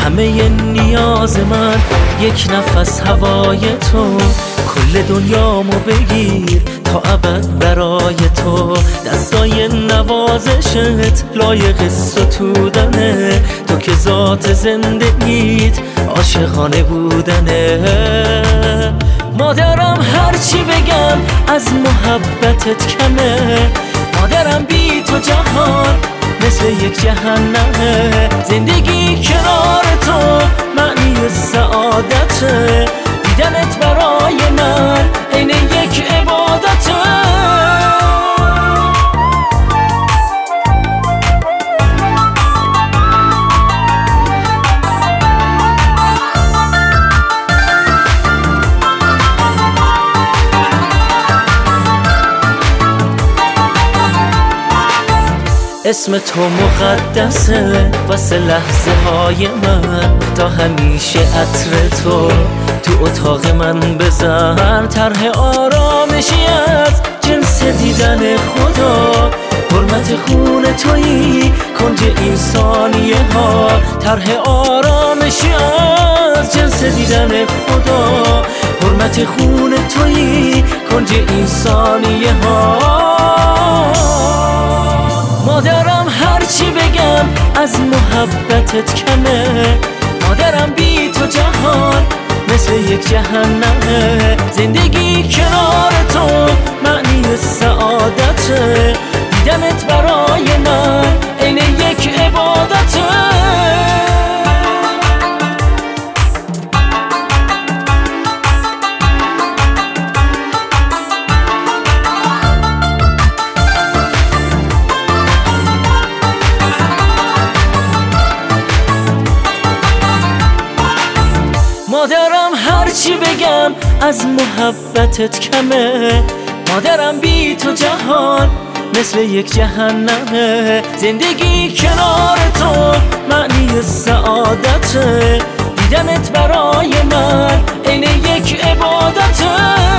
همه نیاز من یک نفس هوای تو، کل دنیامو بگیر تا ابد برای تو. دستای نوازشت لایق ستودنه، تو که ذات زندگیت عاشقانه بودنه. مادرم هرچی بگم از محبتت کمه، مادرم بی تو جهان مثل یک جهنمه. زندگی کنار تو معنی سعادته، دیدنت برای من عین یک عبادته. اسم تو مقدسه واسه لحظه های من، تا همیشه عطر تو اتاق من بزن. طرح آرامشی از جنس دیدن خدا، حرمت خون تویی کنج این ثانیه ها. طرح آرامشی از جنس دیدن خدا، حرمت خون تویی کنج این ثانیه ها. مادرم هرچی بگم از محبتت کمه، مادرم بی تو جهان مثل یک جهنمه. زندگی کنار تو معنی سعادته، دیدنت برای من عین یک عبادته. مادرم هرچی بگم از محبتت کمه، مادرم بی تو جهان مثل یک جهنمه. زندگی کنار تو معنی سعادته، دیدنت برای من عین یک عبادته.